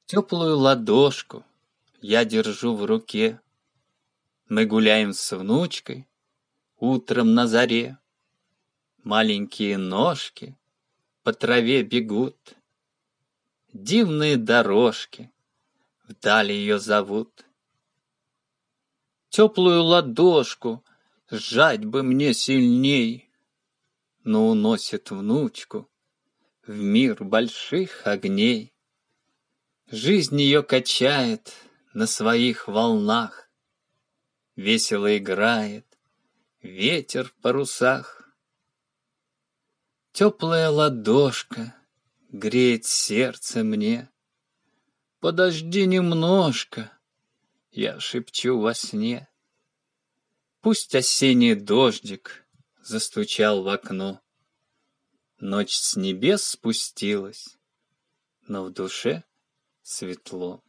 Теплую ладошку я держу в руке. Мы гуляем с внучкой утром на заре. Маленькие ножки по траве бегут. Дивные дорожки вдали ее зовут. Теплую ладошку сжать бы мне сильней, но уносит внучку в мир больших огней. Жизнь ее качает на своих волнах, весело играет ветер в парусах. Теплая ладошка греет сердце мне. Подожди немножко, я шепчу во сне. Пусть осенний дождик застучал в окно. Ночь с небес спустилась, но в душе светло.